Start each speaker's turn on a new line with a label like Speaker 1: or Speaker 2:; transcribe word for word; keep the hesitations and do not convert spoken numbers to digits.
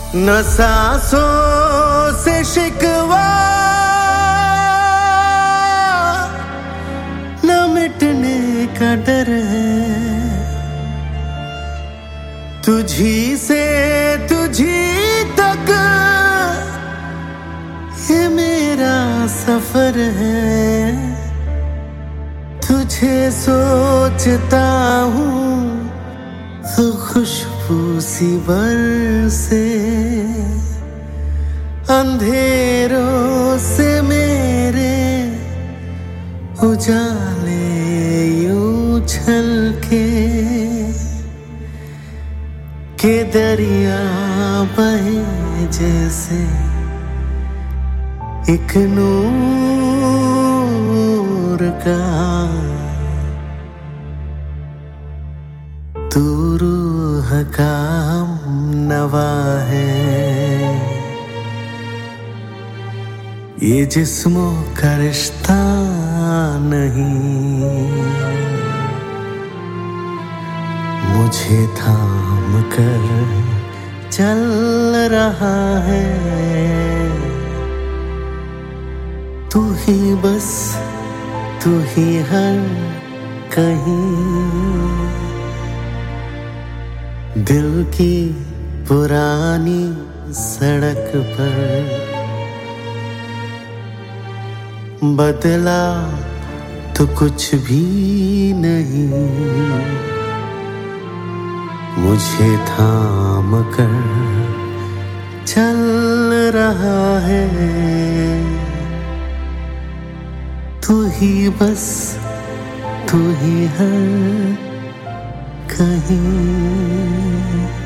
Speaker 1: न सांसों से शिकवा न मिटने का डर है, तुझी से तुझी तक ये मेरा सफर है। तुझे सोचता हूँ तो खुशबू सी बरसे, अंधेरों से मेरे उजाले यूं छलके के दरिया बहे जैसे एक नूर का। तू रूह का हमनवा है, ये जिस्मों का रिश्ता नहीं। मुझे थाम कर चल रहा है, तू ही बस तू ही हर कहीं। दिल की पुरानी सड़क पर बदला तो कुछ भी नहीं। मुझे थाम कर चल रहा है, तू ही बस तू ही हर कहीं।